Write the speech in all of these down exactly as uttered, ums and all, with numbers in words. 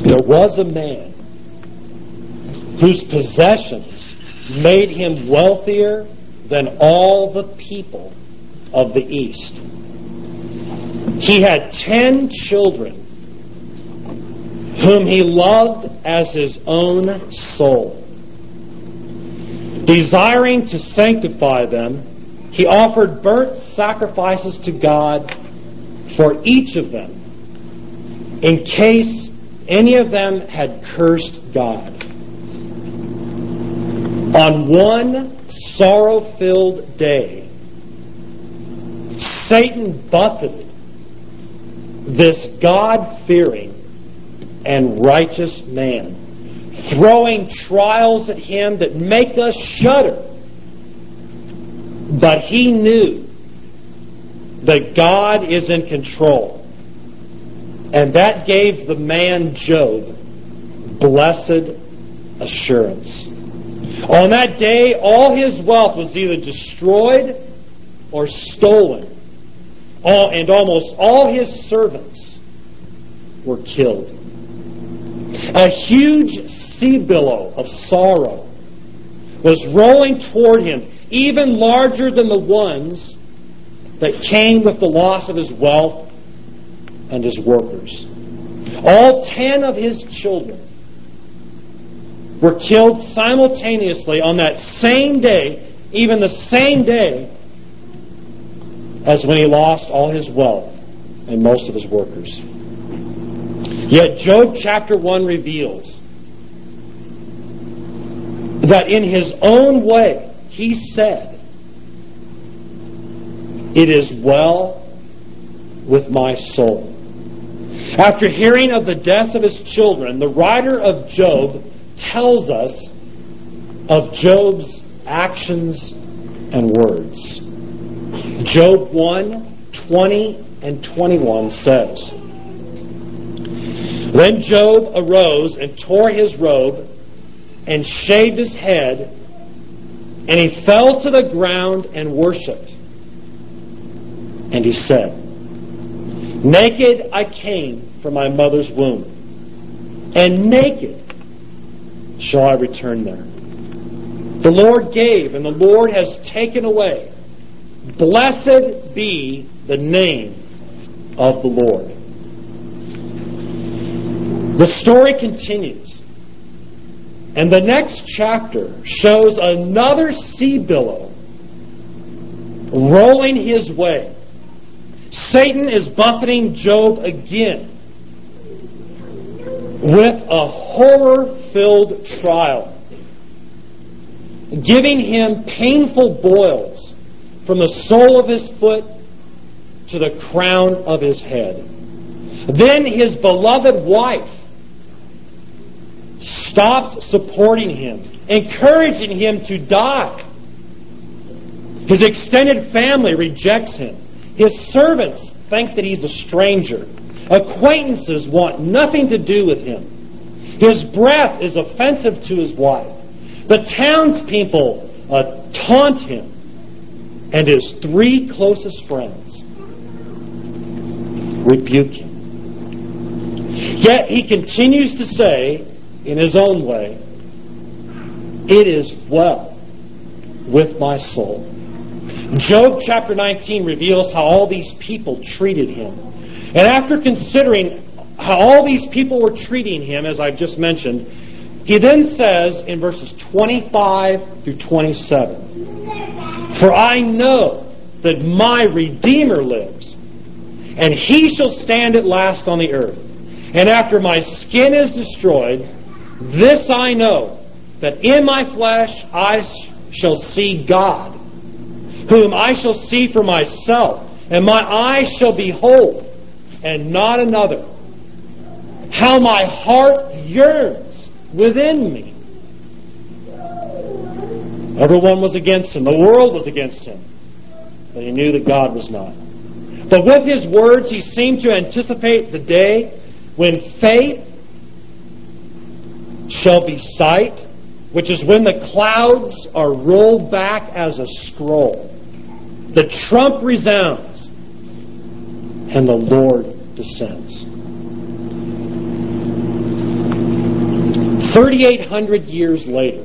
There was a man whose possessions made him wealthier than all the people of the East. He had ten children whom he loved as his own soul. Desiring to sanctify them, he offered burnt sacrifices to God for each of them, in case any of them had cursed God. On one sorrow-filled day, Satan buffeted this God-fearing and righteous man, throwing trials at him that make us shudder. But he knew that God is in control, and that gave the man Job blessed assurance. On that day, all his wealth was either destroyed or stolen, all, and almost all his servants were killed. A huge sea billow of sorrow was rolling toward him, even larger than the ones that came with the loss of his wealth and his workers. All ten of his children were killed simultaneously on that same day, even the same day as when he lost all his wealth and most of his workers. Yet Job chapter one reveals that in his own way he said, "It is well with my soul." After hearing of the death of his children, the writer of Job tells us of Job's actions and words. Job one, twenty and twenty-one says, "Then Job arose and tore his robe and shaved his head, and he fell to the ground and worshipped. And he said, 'Naked I came from my mother's womb, and naked shall I return there. The Lord gave, and the Lord has taken away. Blessed be the name of the Lord.'" The story continues, and the next chapter shows another sea billow rolling his way. Satan is buffeting Job again with a horror-filled trial, giving him painful boils from the sole of his foot to the crown of his head. Then his beloved wife stops supporting him, encouraging him to die. His extended family rejects him. His servants think that he's a stranger. Acquaintances want nothing to do with him. His breath is offensive to his wife. The townspeople uh, taunt him, and his three closest friends rebuke him. Yet he continues to say, in his own way, "It is well with my soul." Job chapter nineteen reveals how all these people treated him. And after considering how all these people were treating him, as I've just mentioned, he then says in verses twenty-five through twenty-seven, "For I know that my Redeemer lives, and he shall stand at last on the earth. And after my skin is destroyed, this I know, that in my flesh I shall see God, whom I shall see for myself, and my eyes shall behold, and not another. How my heart yearns within me." Everyone was against him. The world was against him. But he knew that God was not. But with his words, he seemed to anticipate the day when faith shall be sight, which is when the clouds are rolled back as a scroll. The trump resounds, and the Lord descends. thirty-eight hundred years later,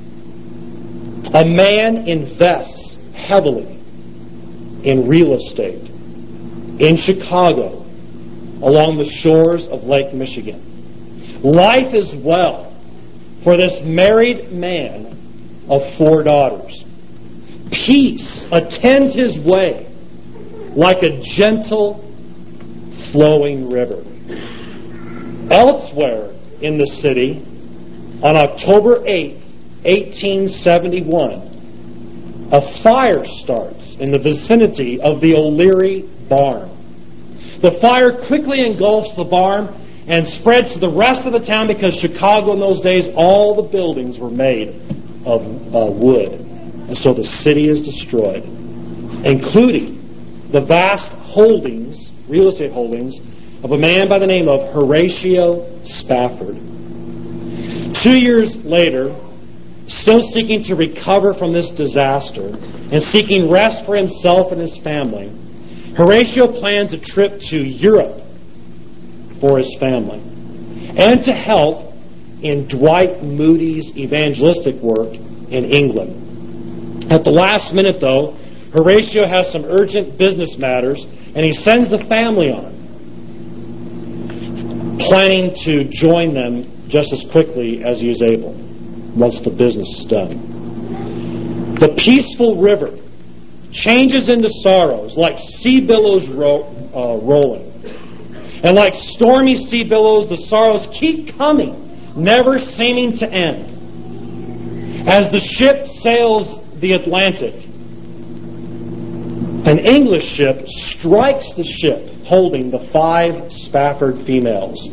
a man invests heavily in real estate in Chicago along the shores of Lake Michigan. Life is well for this married man of four daughters. Peace attends his way like a gentle flowing river. Elsewhere in the city, on October eighth, eighteen seventy-one, a fire starts in the vicinity of the O'Leary barn. The fire quickly engulfs the barn and spreads to the rest of the town because Chicago in those days, all the buildings were made of uh, wood. And so the city is destroyed, including the vast holdings, real estate holdings, of a man by the name of Horatio Spafford. Two years later, still seeking to recover from this disaster and seeking rest for himself and his family, Horatio plans a trip to Europe for his family and to help in Dwight Moody's evangelistic work in England. At the last minute, though, Horatio has some urgent business matters, and he sends the family on, planning to join them just as quickly as he is able once the business is done. The peaceful river changes into sorrows like sea billows ro- uh, rolling. And like stormy sea billows, the sorrows keep coming, never seeming to end. As the ship sails the Atlantic, an English ship strikes the ship holding the five Spafford females.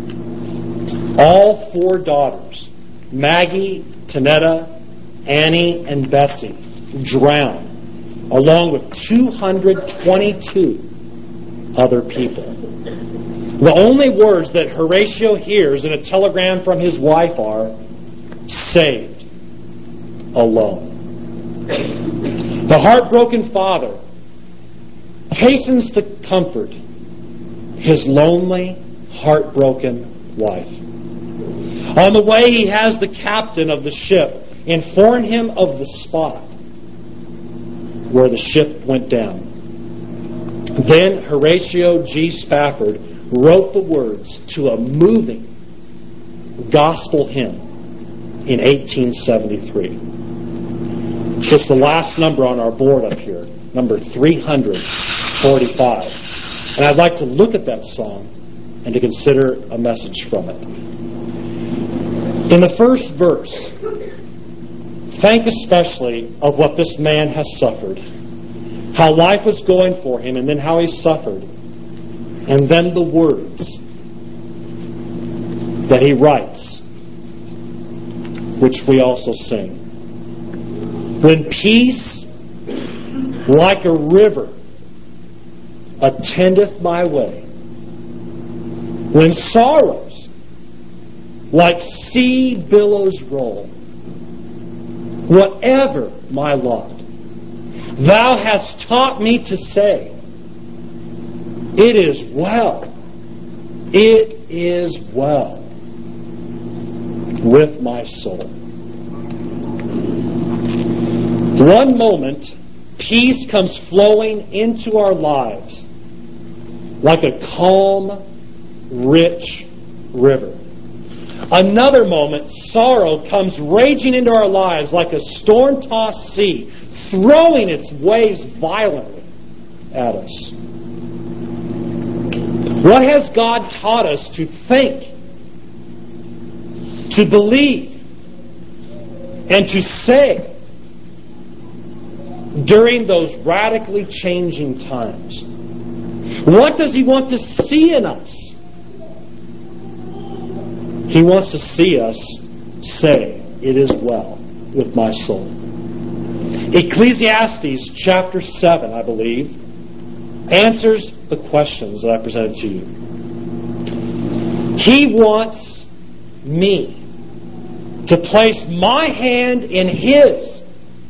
All four daughters, Maggie, Tanetta, Annie, and Bessie, drown, along with two hundred twenty-two other people. The only words that Horatio hears in a telegram from his wife are, "Saved, alone." The heartbroken father hastens to comfort his lonely, heartbroken wife. On the way, he has the captain of the ship inform him of the spot where the ship went down. Then Horatio G. Spafford wrote the words to a moving gospel hymn in eighteen seventy-three. It's the last number on our board up here, number three hundred forty-five. And I'd like to look at that song and to consider a message from it. In the first verse, think especially of what this man has suffered, how life was going for him, and then how he suffered, and then the words that he writes, which we also sing. When peace, like a river, attendeth my way, when sorrows, like sea billows roll, whatever my lot, thou hast taught me to say, it is well, it is well with my soul. One moment, peace comes flowing into our lives like a calm, rich river. Another moment, sorrow comes raging into our lives like a storm-tossed sea, throwing its waves violently at us. What has God taught us to think, to believe, and to say during those radically changing times? What does He want to see in us? He wants to see us say, it is well with my soul. Ecclesiastes chapter seven, I believe, answers the questions that I presented to you. He wants me to place my hand in His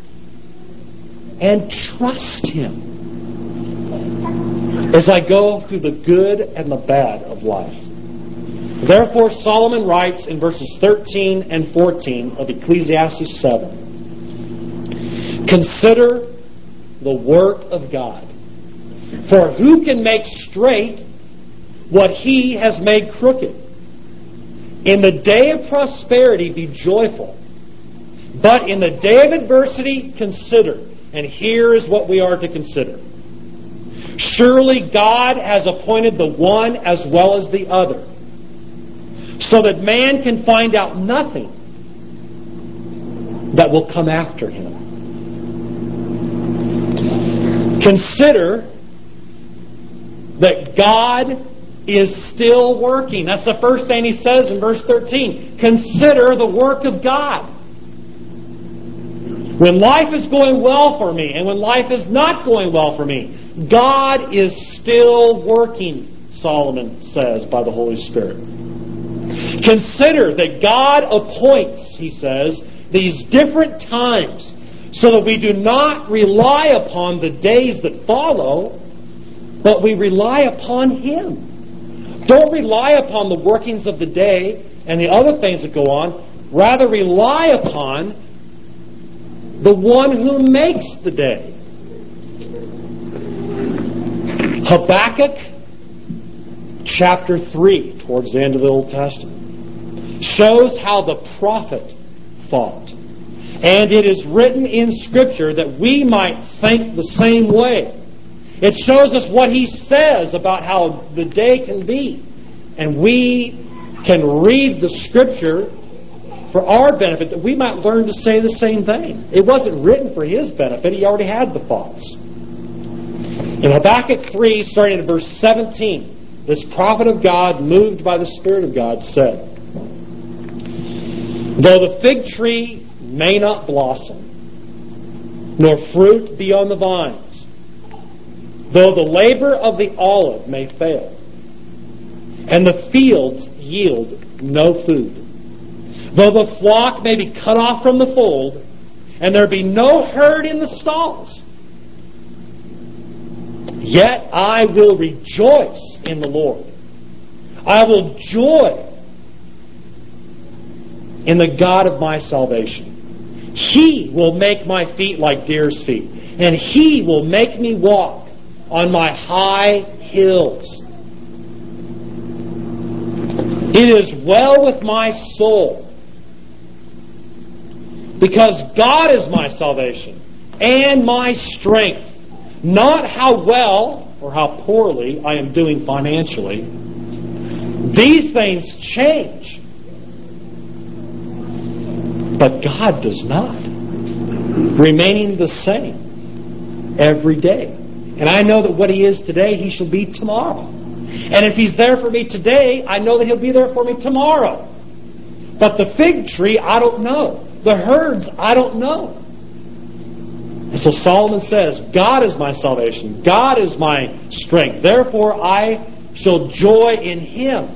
and trust Him as I go through the good and the bad of life. Therefore, Solomon writes in verses thirteen and fourteen of Ecclesiastes seven, "Consider the work of God, for who can make straight what He has made crooked? In the day of prosperity be joyful, but in the day of adversity consider." And here is what we are to consider. "Surely God has appointed the one as well as the other, so that man can find out nothing that will come after him." Consider that God is still working. That's the first thing he says in verse thirteen. Consider the work of God. When life is going well for me and when life is not going well for me, God is still working, Solomon says by the Holy Spirit. Consider that God appoints, he says, these different times so that we do not rely upon the days that follow, but we rely upon Him. Don't rely upon the workings of the day and the other things that go on. Rather rely upon the one who makes the day. Habakkuk chapter three, towards the end of the Old Testament, shows how the prophet thought. And it is written in Scripture that we might think the same way. It shows us what he says about how the day can be. And we can read the Scripture for our benefit, that we might learn to say the same thing. It wasn't written for his benefit. He already had the thoughts. In Habakkuk three, starting at verse seventeen, this prophet of God, moved by the Spirit of God, said, "Though the fig tree may not blossom, nor fruit be on the vines, though the labor of the olive may fail, and the fields yield no food, though the flock may be cut off from the fold, and there be no herd in the stalls, yet I will rejoice in the Lord. I will joy in the God of my salvation. He will make my feet like deer's feet, and He will make me walk on my high hills. It is well with my soul, because God is my salvation and my strength. Not how well or how poorly I am doing financially. These things change. But God does not. Remaining the same every day. And I know that what He is today, He shall be tomorrow. And if He's there for me today, I know that He'll be there for me tomorrow. But the fig tree, I don't know. The herds, I don't know. And so Solomon says, God is my salvation. God is my strength. Therefore, I shall joy in Him.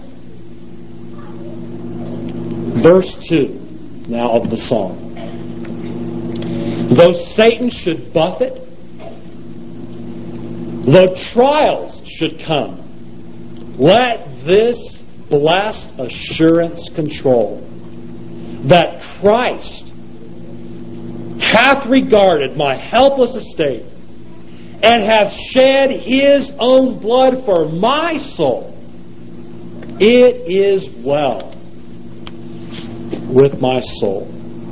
Verse two, now of the psalm. Though Satan should buffet, though trials should come, let this blessed assurance control, that Christ hath regarded my helpless estate, and hath shed His own blood for my soul. It is well with my soul.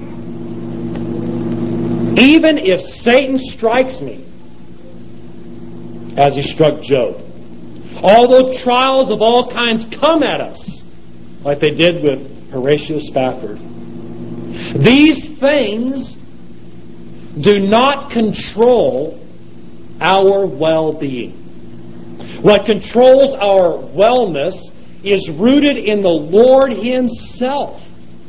Even if Satan strikes me, as he struck Job, although trials of all kinds come at us, like they did with Horatio Spafford, these things do not control our well-being. What controls our wellness is rooted in the Lord Himself,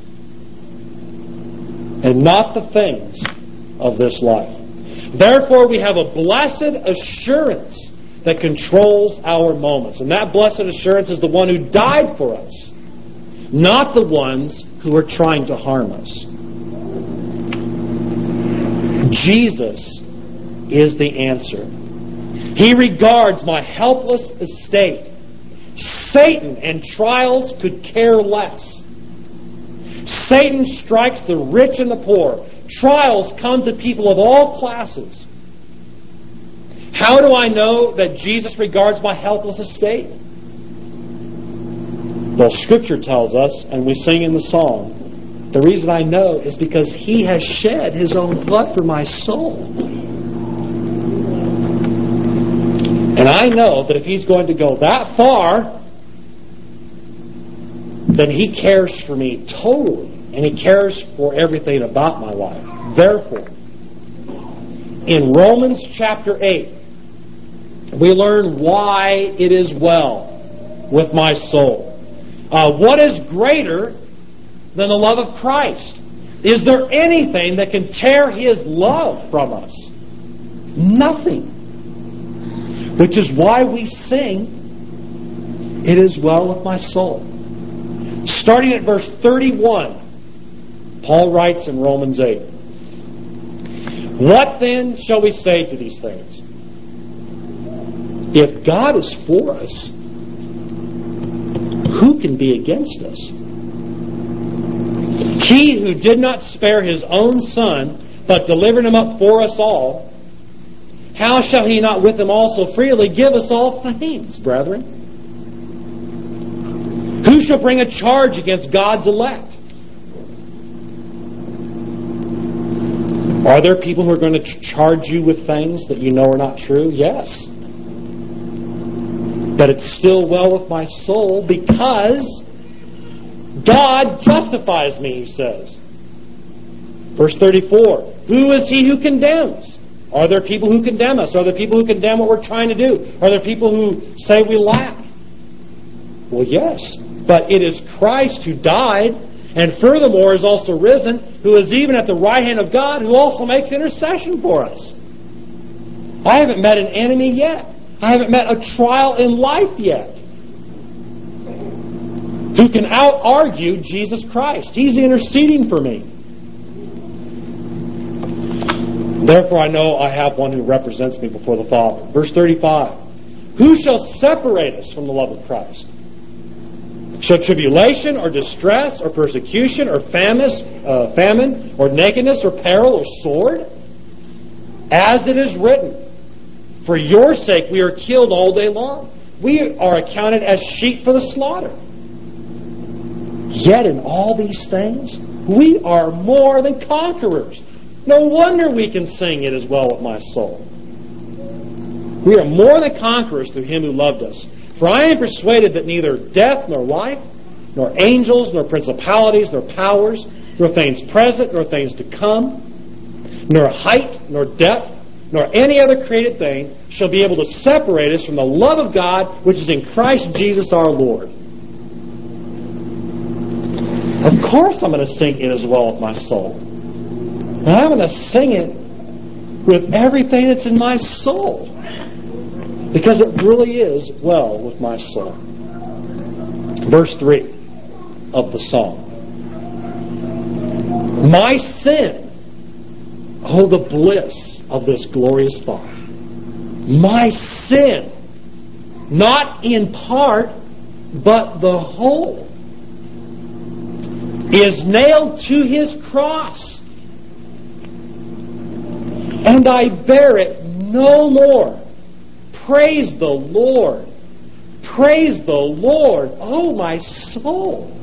and not the things of this life. Therefore, we have a blessed assurance that controls our moments. And that blessed assurance is the one who died for us, not the ones who are trying to harm us. Jesus is the answer. He regards my helpless estate, Satan and trials could care less. Satan strikes the rich and the poor. Trials come to people of all classes. How do I know that Jesus regards my helpless estate? Well, Scripture tells us, and we sing in the song, the reason I know is because He has shed His own blood for my soul. And I know that if He's going to go that far, then He cares for me totally. And He cares for everything about my life. Therefore, in Romans chapter eight, we learn why it is well with my soul. Uh, what is greater than the love of Christ? Is there anything that can tear His love from us? Nothing. Which is why we sing, "It is well with my soul." Starting at verse thirty-one, Paul writes in Romans eight, "What then shall we say to these things? If God is for us, who can be against us? He who did not spare His own Son, but delivered Him up for us all, how shall He not with Him also freely give us all things, brethren? Who shall bring a charge against God's elect? Are there people who are going to charge you with things that you know are not true? Yes. But it's still well with my soul because God justifies me, he says. Verse thirty-four, who is he who condemns? Are there people who condemn us? Are there people who condemn what we're trying to do? Are there people who say we lack? Well, yes. But it is Christ who died, and furthermore is also risen, who is even at the right hand of God, who also makes intercession for us. I haven't met an enemy yet. I haven't met a trial in life yet who can out-argue Jesus Christ. He's interceding for me. Therefore I know I have one who represents me before the Father. Verse thirty-five. Who shall separate us from the love of Christ? Shall tribulation or distress or persecution or famine, uh, famine or nakedness or peril or sword? As it is written, for your sake we are killed all day long. We are accounted as sheep for the slaughter. Yet in all these things we are more than conquerors. No wonder we can sing "It is well with my soul." We are more than conquerors through Him who loved us. For I am persuaded that neither death nor life, nor angels, nor principalities, nor powers, nor things present, nor things to come, nor height, nor depth, nor any other created thing shall be able to separate us from the love of God which is in Christ Jesus our Lord. Of course I'm going to sing "It is well with my soul." And I'm going to sing it with everything that's in my soul. Because it really is well with my soul. Verse three of the song. My sin. Oh, the bliss of this glorious thought. My sin, not in part, but the whole, is nailed to His cross. And I bear it no more. Praise the Lord. Praise the Lord, oh my soul.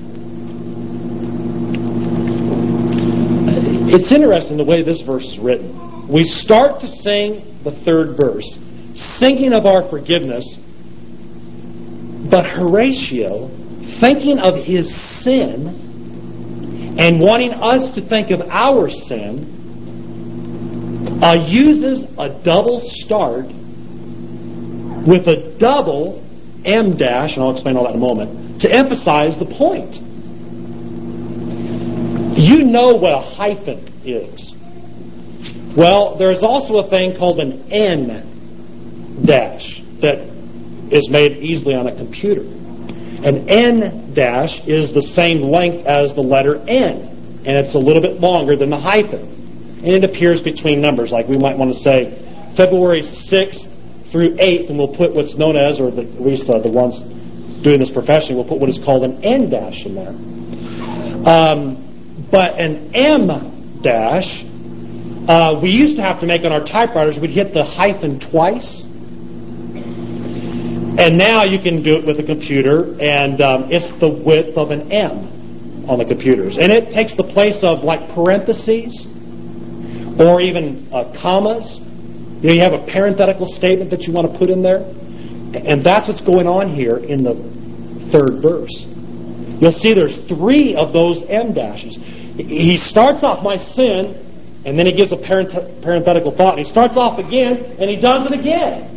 It's interesting the way this verse is written. We start to sing the third verse, thinking of our forgiveness, but Horatio, thinking of his sin and wanting us to think of our sin, uh, uses a double start with a double M dash, and I'll explain all that in a moment, to emphasize the point. You know what a hyphen is. Well, there's also a thing called an N dash that is made easily on a computer. An N dash is the same length as the letter N, and it's a little bit longer than the hyphen. And it appears between numbers, like we might want to say February sixth through eighth, and we'll put what's known as, or the, at least uh, the ones doing this professionally, we'll put what is called an N dash in there. Um, but an M dash, uh, we used to have to make on our typewriters, we'd hit the hyphen twice. And now you can do it with a computer, and um, it's the width of an M on the computers. And it takes the place of like parentheses or even uh, commas. You know, you have a parenthetical statement that you want to put in there. And that's what's going on here in the third verse. You'll see there's three of those M dashes. He starts off my sin, and then he gives a parent- parenthetical thought. And he starts off again, and he does it again.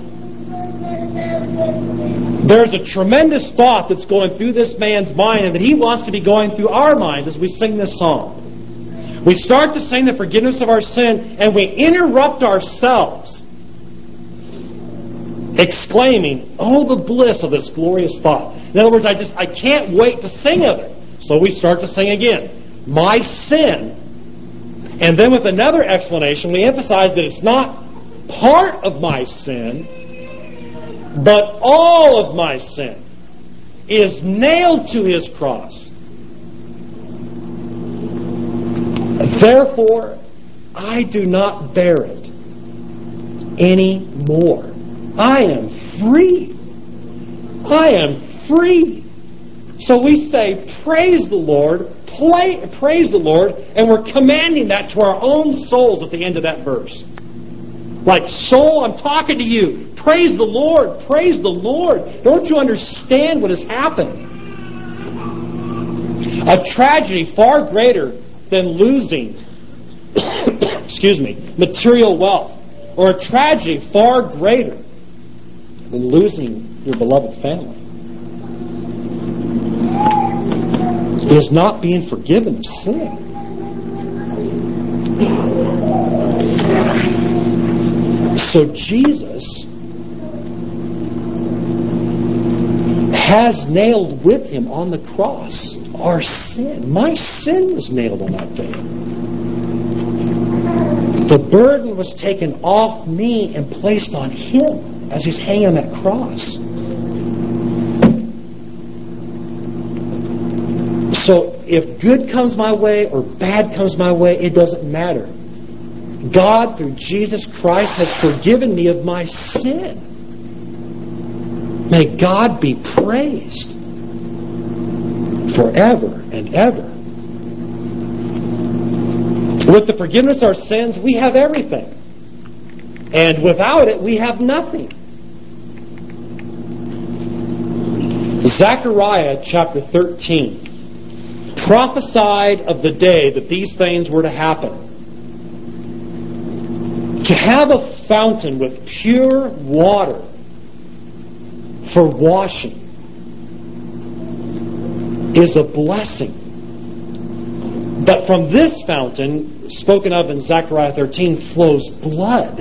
There's a tremendous thought that's going through this man's mind, and that he wants to be going through our minds as we sing this song. We start to sing the forgiveness of our sin, and we interrupt ourselves, exclaiming, "Oh, the bliss of this glorious thought." In other words, I just I can't wait to sing of it. So we start to sing again. My sin. And then with another explanation, we emphasize that it's not part of my sin, but all of my sin is nailed to His cross. Therefore, I do not bear it anymore. I am free. I am free. So we say, praise the Lord, play, praise the Lord, and we're commanding that to our own souls at the end of that verse. Like, soul, I'm talking to you. Praise the Lord. Praise the Lord. Don't you understand what has happened? A tragedy far greater than losing, excuse me, material wealth, or a tragedy far greater than losing your beloved family, is not being forgiven of sin. So Jesus has nailed with Him on the cross our sin. My sin was nailed on that day. The burden was taken off me and placed on Him as He's hanging on that cross. So if good comes my way or bad comes my way, it doesn't matter. God, through Jesus Christ, has forgiven me of my sin. May God be praised forever and ever. With the forgiveness of our sins, we have everything. And without it, we have nothing. Zechariah chapter thirteen prophesied of the day that these things were to happen. To have a fountain with pure water for washing is a blessing. But from this fountain, spoken of in Zechariah thirteen, flows blood,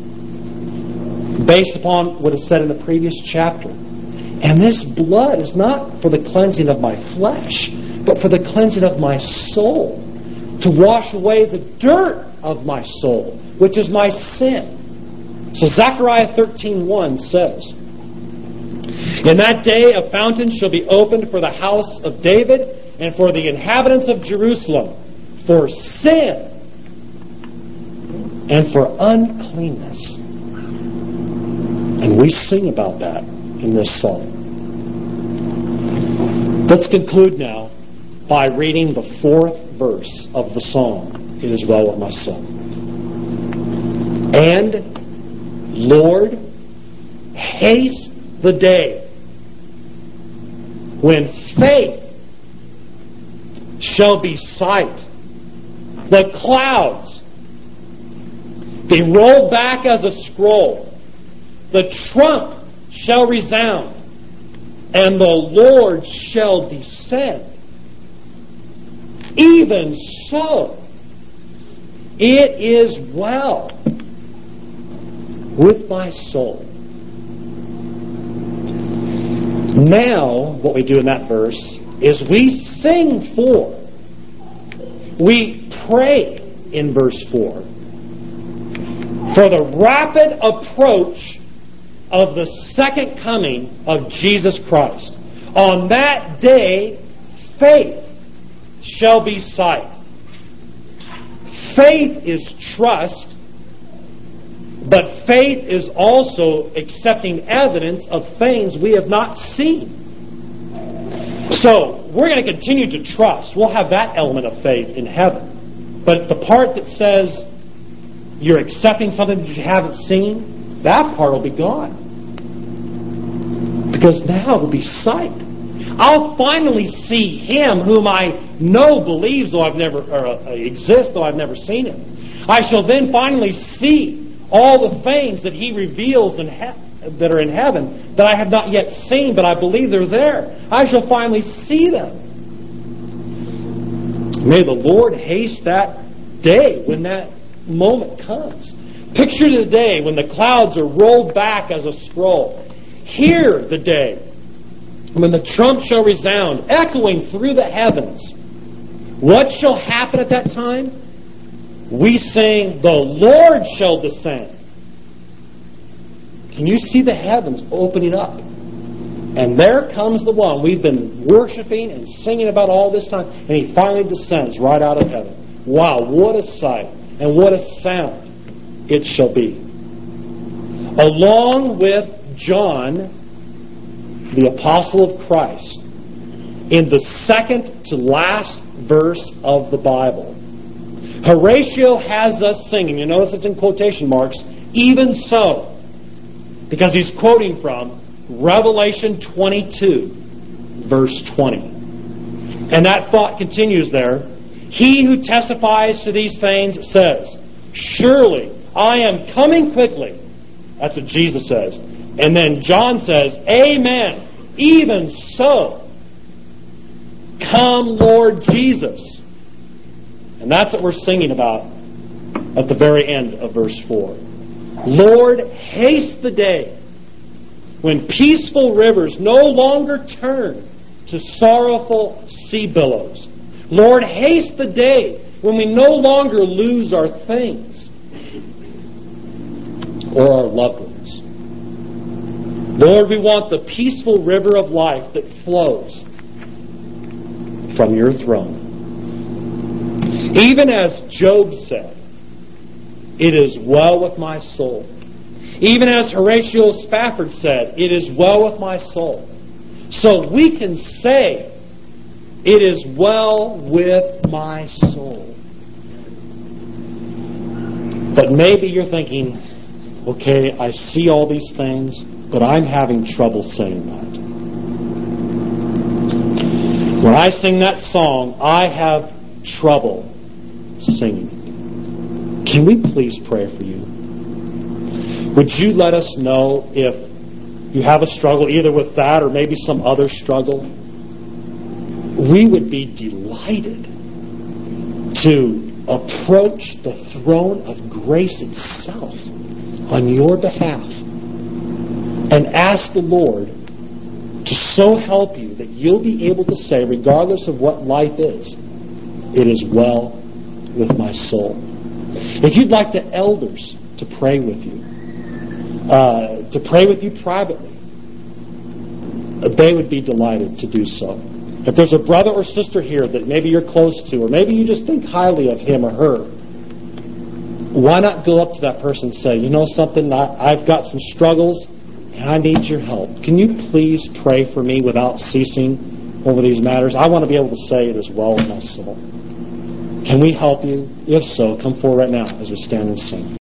based upon what is said in the previous chapter. And this blood is not for the cleansing of my flesh, but for the cleansing of my soul, to wash away the dirt of my soul, which is my sin. So Zechariah thirteen one says, "In that day a fountain shall be opened for the house of David and for the inhabitants of Jerusalem, for sin and for uncleanness." And we sing about that in this psalm. Let's conclude now by reading the fourth verse of the song, "It is well with my soul." "And, Lord, haste the day when faith shall be sight, the clouds be rolled back as a scroll, the trump shall resound, and the Lord shall descend. Even so, it is well with my soul." Now, what we do in that verse is we sing for, we pray in verse four, for the rapid approach of the second coming of Jesus Christ. On that day, faith shall be sight. Faith is trust, but faith is also accepting evidence of things we have not seen. So, we're going to continue to trust. We'll have that element of faith in heaven. But the part that says you're accepting something that you haven't seen, that part will be gone. Because now it will be sight. I'll finally see Him whom I know believes, though I've never or, uh, exists, though I've never seen Him. I shall then finally see all the things that He reveals in he- that are in heaven that I have not yet seen, but I believe they're there. I shall finally see them. May the Lord haste that day when that moment comes. Picture the day when the clouds are rolled back as a scroll. Hear the day when the trump shall resound, echoing through the heavens. What shall happen at that time? We sing, the Lord shall descend. Can you see the heavens opening up? And there comes the one we've been worshiping and singing about all this time, and He finally descends right out of heaven. Wow, what a sight and what a sound it shall be. Along with John, the apostle of Christ, in the second to last verse of the Bible, Horatio has us singing. You notice it's in quotation marks, even so, because he's quoting from Revelation twenty-two, verse twenty. And that thought continues there. He who testifies to these things says, surely I am coming quickly. That's what Jesus says. And then John says, amen, even so. Come, Lord Jesus. And that's what we're singing about at the very end of verse four. Lord, haste the day when peaceful rivers no longer turn to sorrowful sea billows. Lord, haste the day when we no longer lose our things or our loved ones. Lord, we want the peaceful river of life that flows from your throne. Even as Job said, it is well with my soul. Even as Horatio Spafford said, it is well with my soul. So we can say, it is well with my soul. But maybe you're thinking, okay, I see all these things, but I'm having trouble saying that. When I sing that song, I have trouble singing. Can we please pray for you? Would you let us know if you have a struggle either with that or maybe some other struggle? We would be delighted to approach the throne of grace itself on your behalf and ask the Lord to so help you that you'll be able to say, regardless of what life is, it is well with my soul. If you'd like the elders to pray with you, uh, to pray with you privately, they would be delighted to do so. If there's a brother or sister here that maybe you're close to, or maybe you just think highly of him or her, why not go up to that person and say, you know something, I, I've got some struggles and I need your help. Can you please pray for me without ceasing over these matters? I want to be able to say it as well with my soul. Can we help you? If so, come forward right now as we stand and sing.